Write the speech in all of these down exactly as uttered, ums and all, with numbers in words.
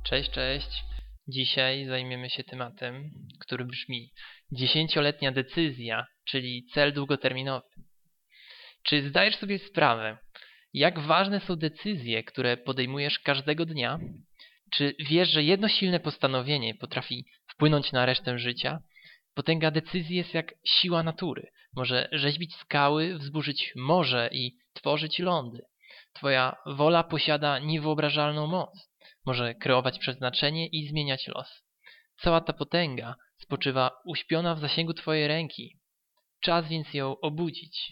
Cześć, cześć. Dzisiaj zajmiemy się tematem, który brzmi dziesięcioletnia decyzja, czyli cel długoterminowy. Czy zdajesz sobie sprawę, jak ważne są decyzje, które podejmujesz każdego dnia? Czy wiesz, że jedno silne postanowienie potrafi wpłynąć na resztę życia? Potęga decyzji jest jak siła natury. Może rzeźbić skały, wzburzyć morze i tworzyć lądy. Twoja wola posiada niewyobrażalną moc. Może kreować przeznaczenie i zmieniać los. Cała ta potęga spoczywa uśpiona w zasięgu twojej ręki. Czas więc ją obudzić.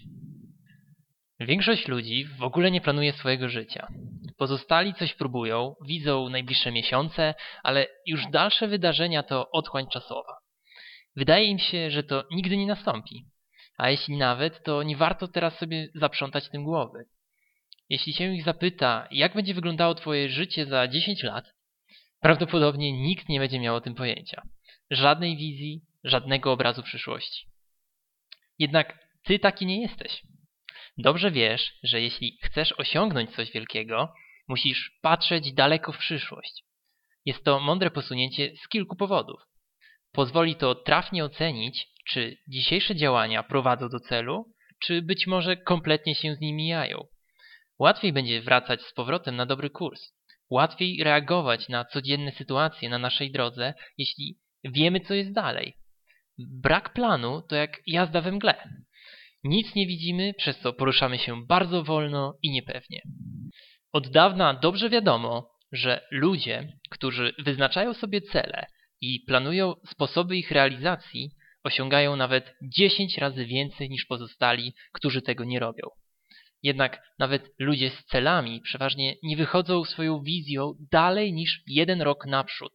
Większość ludzi w ogóle nie planuje swojego życia. Pozostali coś próbują, widzą najbliższe miesiące, ale już dalsze wydarzenia to otchłań czasowa. Wydaje im się, że to nigdy nie nastąpi. A jeśli nawet, to nie warto teraz sobie zaprzątać tym głowy. Jeśli się ich zapyta, jak będzie wyglądało twoje życie za dziesięć lat, prawdopodobnie nikt nie będzie miał o tym pojęcia. Żadnej wizji, żadnego obrazu przyszłości. Jednak ty taki nie jesteś. Dobrze wiesz, że jeśli chcesz osiągnąć coś wielkiego, musisz patrzeć daleko w przyszłość. Jest to mądre posunięcie z kilku powodów. Pozwoli to trafnie ocenić, czy dzisiejsze działania prowadzą do celu, czy być może kompletnie się z nim mijają. Łatwiej będzie wracać z powrotem na dobry kurs. Łatwiej reagować na codzienne sytuacje na naszej drodze, jeśli wiemy, co jest dalej. Brak planu to jak jazda we mgle. Nic nie widzimy, przez co poruszamy się bardzo wolno i niepewnie. Od dawna dobrze wiadomo, że ludzie, którzy wyznaczają sobie cele i planują sposoby ich realizacji, osiągają nawet dziesięć razy więcej niż pozostali, którzy tego nie robią. Jednak nawet ludzie z celami przeważnie nie wychodzą swoją wizją dalej niż jeden rok naprzód.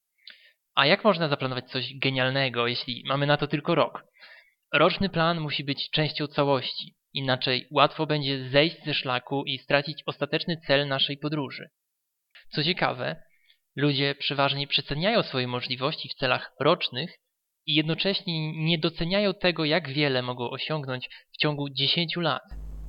A jak można zaplanować coś genialnego, jeśli mamy na to tylko rok? Roczny plan musi być częścią całości, inaczej łatwo będzie zejść ze szlaku i stracić ostateczny cel naszej podróży. Co ciekawe, ludzie przeważnie przeceniają swoje możliwości w celach rocznych i jednocześnie nie doceniają tego, jak wiele mogą osiągnąć w ciągu dziesięciu lat.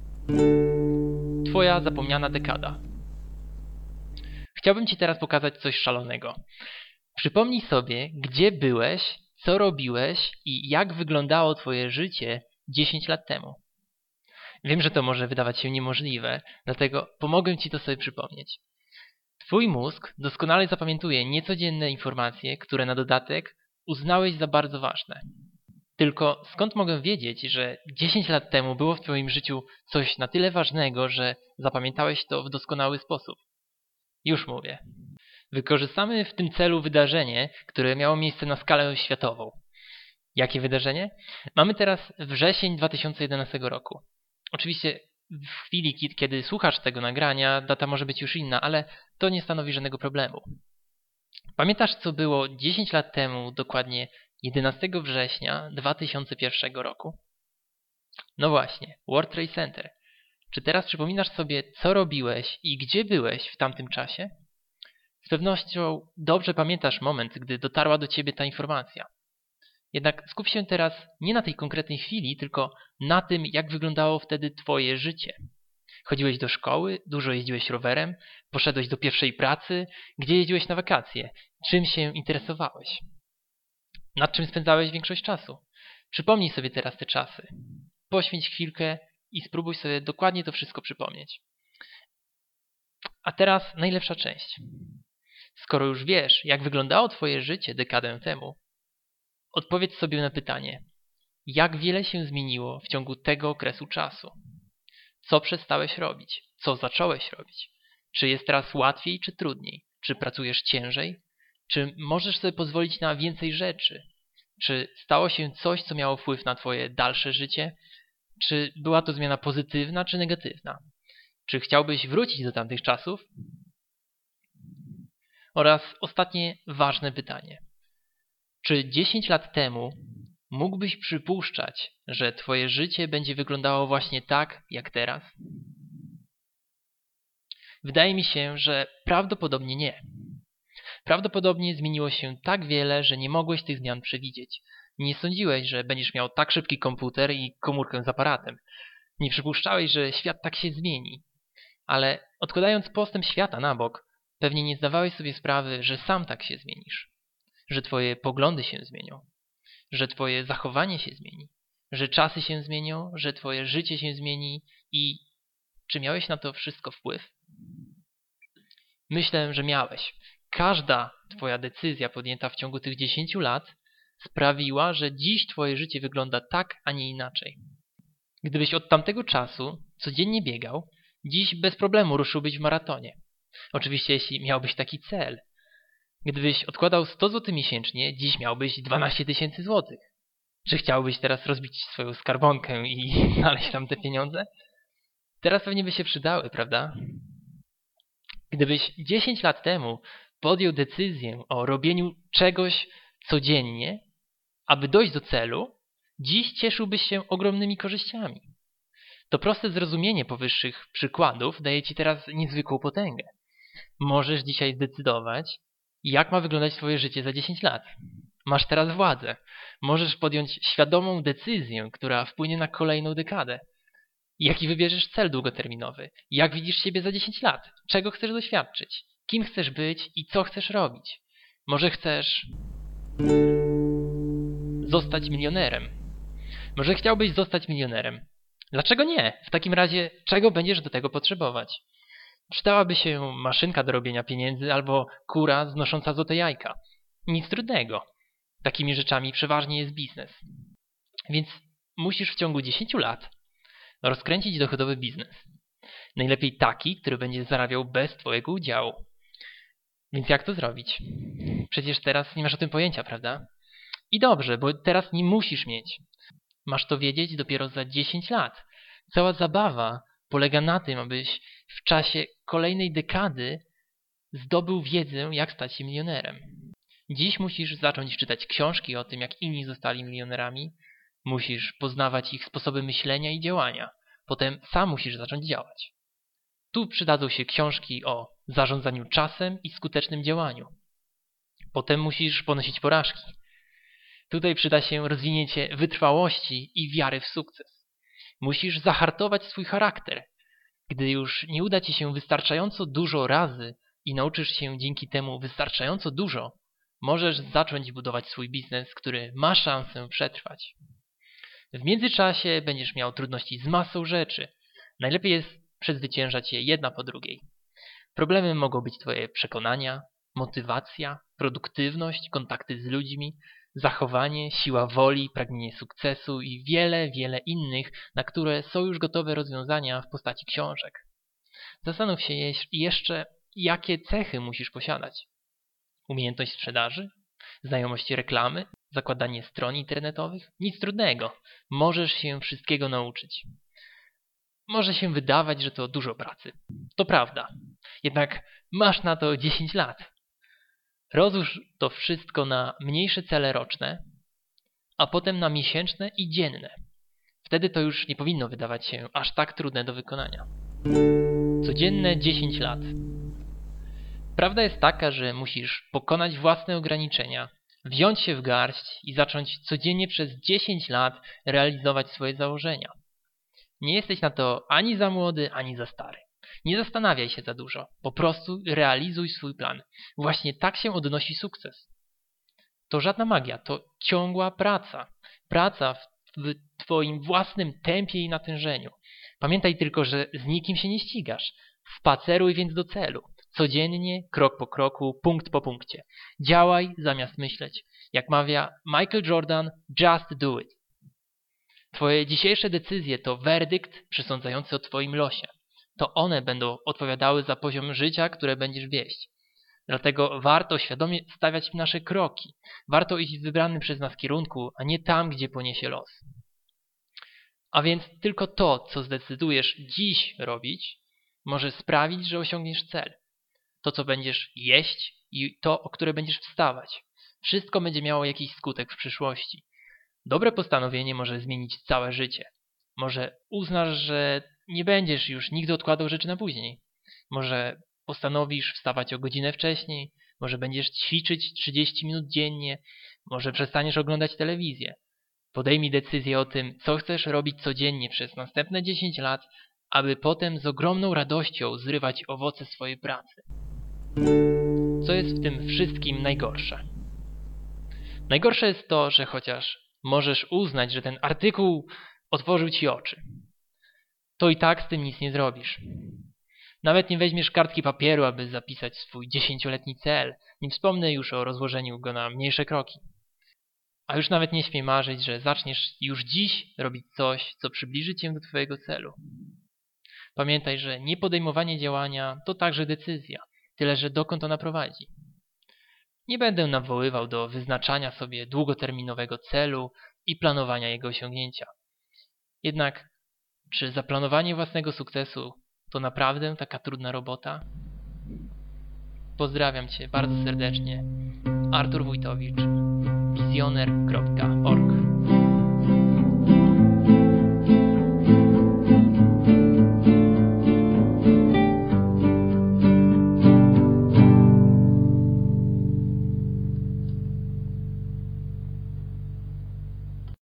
Twoja zapomniana dekada. Chciałbym ci teraz pokazać coś szalonego. Przypomnij sobie, gdzie byłeś, co robiłeś i jak wyglądało twoje życie dziesięć lat temu. Wiem, że to może wydawać się niemożliwe, dlatego pomogę ci to sobie przypomnieć. Twój mózg doskonale zapamiętuje niecodzienne informacje, które na dodatek uznałeś za bardzo ważne. Tylko skąd mogę wiedzieć, że dziesięć lat temu było w twoim życiu coś na tyle ważnego, że zapamiętałeś to w doskonały sposób? Już mówię. Wykorzystamy w tym celu wydarzenie, które miało miejsce na skalę światową. Jakie wydarzenie? Mamy teraz wrzesień dwa tysiące jedenastego roku. Oczywiście w chwili, kiedy słuchasz tego nagrania, data może być już inna, ale to nie stanowi żadnego problemu. Pamiętasz, co było dziesięć lat temu, dokładnie jedenastego września dwa tysiące pierwszego roku? No właśnie, World Trade Center. Czy teraz przypominasz sobie, co robiłeś i gdzie byłeś w tamtym czasie? Z pewnością dobrze pamiętasz moment, gdy dotarła do ciebie ta informacja. Jednak skup się teraz nie na tej konkretnej chwili, tylko na tym, jak wyglądało wtedy twoje życie. Chodziłeś do szkoły, dużo jeździłeś rowerem, poszedłeś do pierwszej pracy, gdzie jeździłeś na wakacje, czym się interesowałeś? Nad czym spędzałeś większość czasu? Przypomnij sobie teraz te czasy. Poświęć chwilkę i spróbuj sobie dokładnie to wszystko przypomnieć. A teraz najlepsza część. Skoro już wiesz, jak wyglądało twoje życie dekadę temu, odpowiedz sobie na pytanie, jak wiele się zmieniło w ciągu tego okresu czasu? Co przestałeś robić? Co zacząłeś robić? Czy jest teraz łatwiej czy trudniej? Czy pracujesz ciężej? Czy możesz sobie pozwolić na więcej rzeczy? Czy stało się coś, co miało wpływ na twoje dalsze życie? Czy była to zmiana pozytywna czy negatywna? Czy chciałbyś wrócić do tamtych czasów? Oraz ostatnie ważne pytanie. Czy dziesięć lat temu mógłbyś przypuszczać, że twoje życie będzie wyglądało właśnie tak, jak teraz? Wydaje mi się, że prawdopodobnie nie. Prawdopodobnie zmieniło się tak wiele, że nie mogłeś tych zmian przewidzieć. Nie sądziłeś, że będziesz miał tak szybki komputer i komórkę z aparatem. Nie przypuszczałeś, że świat tak się zmieni. Ale odkładając postęp świata na bok, pewnie nie zdawałeś sobie sprawy, że sam tak się zmienisz, że twoje poglądy się zmienią, że twoje zachowanie się zmieni, że czasy się zmienią, że twoje życie się zmieni i czy miałeś na to wszystko wpływ? Myślę, że miałeś. Każda twoja decyzja podjęta w ciągu tych dziesięciu lat sprawiła, że dziś twoje życie wygląda tak, a nie inaczej. Gdybyś od tamtego czasu codziennie biegał, dziś bez problemu ruszyłbyś w maratonie. Oczywiście jeśli miałbyś taki cel. Gdybyś odkładał sto złotych miesięcznie, dziś miałbyś dwanaście tysięcy złotych. Czy chciałbyś teraz rozbić swoją skarbonkę i znaleźć tam te pieniądze? Teraz pewnie by się przydały, prawda? Gdybyś dziesięć lat temu podjął decyzję o robieniu czegoś codziennie, aby dojść do celu, dziś cieszyłbyś się ogromnymi korzyściami. To proste zrozumienie powyższych przykładów daje ci teraz niezwykłą potęgę. Możesz dzisiaj zdecydować, jak ma wyglądać twoje życie za dziesięć lat. Masz teraz władzę. Możesz podjąć świadomą decyzję, która wpłynie na kolejną dekadę. Jaki wybierzesz cel długoterminowy? Jak widzisz siebie za dziesięć lat? Czego chcesz doświadczyć? Kim chcesz być i co chcesz robić? Może chcesz zostać milionerem? Może chciałbyś zostać milionerem? Dlaczego nie? W takim razie czego będziesz do tego potrzebować? Przydałaby się maszynka do robienia pieniędzy albo kura znosząca złote jajka. Nic trudnego. Takimi rzeczami przeważnie jest biznes. Więc musisz w ciągu dziesięciu lat rozkręcić dochodowy biznes. Najlepiej taki, który będzie zarabiał bez twojego udziału. Więc jak to zrobić? Przecież teraz nie masz o tym pojęcia, prawda? I dobrze, bo teraz nie musisz mieć. Masz to wiedzieć dopiero za dziesięć lat. Cała zabawa polega na tym, abyś w czasie kolejnej dekady zdobył wiedzę, jak stać się milionerem. Dziś musisz zacząć czytać książki o tym, jak inni zostali milionerami. Musisz poznawać ich sposoby myślenia i działania. Potem sam musisz zacząć działać. Tu przydadzą się książki o zarządzaniu czasem i skutecznym działaniu. Potem musisz ponosić porażki. Tutaj przyda się rozwinięcie wytrwałości i wiary w sukces. Musisz zahartować swój charakter. Gdy już nie uda ci się wystarczająco dużo razy i nauczysz się dzięki temu wystarczająco dużo, możesz zacząć budować swój biznes, który ma szansę przetrwać. W międzyczasie będziesz miał trudności z masą rzeczy. Najlepiej jest przezwyciężać je jedna po drugiej. Problemem mogą być twoje przekonania, motywacja, produktywność, kontakty z ludźmi, zachowanie, siła woli, pragnienie sukcesu i wiele, wiele innych, na które są już gotowe rozwiązania w postaci książek. Zastanów się jeszcze, jakie cechy musisz posiadać. Umiejętność sprzedaży, znajomość reklamy, zakładanie stron internetowych? Nic trudnego. Możesz się wszystkiego nauczyć. Może się wydawać, że to dużo pracy. To prawda. Jednak masz na to dziesięć lat. Rozłóż to wszystko na mniejsze cele roczne, a potem na miesięczne i dzienne. Wtedy to już nie powinno wydawać się aż tak trudne do wykonania. Codzienne dziesięć lat. Prawda jest taka, że musisz pokonać własne ograniczenia, wziąć się w garść i zacząć codziennie przez dziesięć lat realizować swoje założenia. Nie jesteś na to ani za młody, ani za stary. Nie zastanawiaj się za dużo. Po prostu realizuj swój plan. Właśnie tak się odnosi sukces. To żadna magia, to ciągła praca. Praca w twoim własnym tempie i natężeniu. Pamiętaj tylko, że z nikim się nie ścigasz. Spaceruj więc do celu. Codziennie, krok po kroku, punkt po punkcie. Działaj zamiast myśleć. Jak mawia Michael Jordan, just do it. Twoje dzisiejsze decyzje to werdykt przesądzający o twoim losie. To one będą odpowiadały za poziom życia, które będziesz wieść. Dlatego warto świadomie stawiać nasze kroki. Warto iść w wybranym przez nas kierunku, a nie tam, gdzie poniesie los. A więc tylko to, co zdecydujesz dziś robić, może sprawić, że osiągniesz cel. To, co będziesz jeść i to, o które będziesz wstawać. Wszystko będzie miało jakiś skutek w przyszłości. Dobre postanowienie może zmienić całe życie. Może uznasz, że nie będziesz już nigdy odkładał rzeczy na później. Może postanowisz wstawać o godzinę wcześniej. Może będziesz ćwiczyć trzydzieści minut dziennie. Może przestaniesz oglądać telewizję. Podejmij decyzję o tym, co chcesz robić codziennie przez następne dziesięć lat, aby potem z ogromną radością zrywać owoce swojej pracy. Co jest w tym wszystkim najgorsze? Najgorsze jest to, że chociaż możesz uznać, że ten artykuł otworzył ci oczy, to i tak z tym nic nie zrobisz. Nawet nie weźmiesz kartki papieru, aby zapisać swój dziesięcioletni cel. Nie wspomnę już o rozłożeniu go na mniejsze kroki. A już nawet nie śmiej marzyć, że zaczniesz już dziś robić coś, co przybliży cię do twojego celu. Pamiętaj, że niepodejmowanie działania to także decyzja, tyle że dokąd ona prowadzi. Nie będę nawoływał do wyznaczania sobie długoterminowego celu i planowania jego osiągnięcia. Jednak, czy zaplanowanie własnego sukcesu to naprawdę taka trudna robota? Pozdrawiam Cię bardzo serdecznie. Artur Wójtowicz, wizjoner kropka org